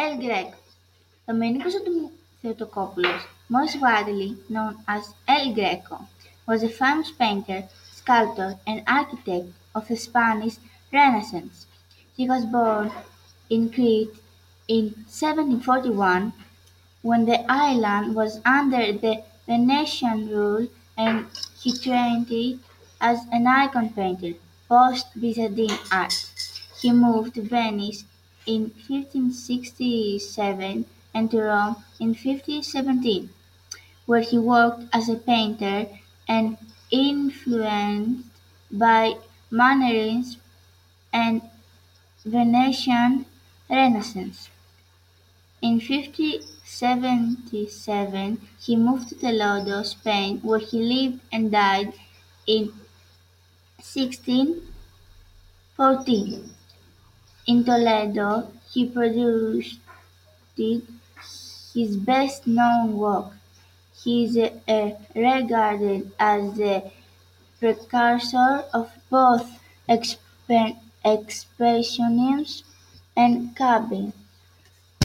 El Greco. Domenico Theotokopoulos, most widely known as El Greco, was a famous painter, sculptor, and architect of the Spanish Renaissance. He was born in Crete in 1741 when the island was under the Venetian rule, and he trained as an icon painter, post-Byzantine art. He moved to Venice in 1567 and to Rome in 1517, where he worked as a painter and influenced by Mannerism and Venetian Renaissance. In 1577 he moved to Toledo, Spain, where he lived and died in 1614. In Toledo he produced his best-known work. He is regarded as the precursor of both Expressionism and Cubism.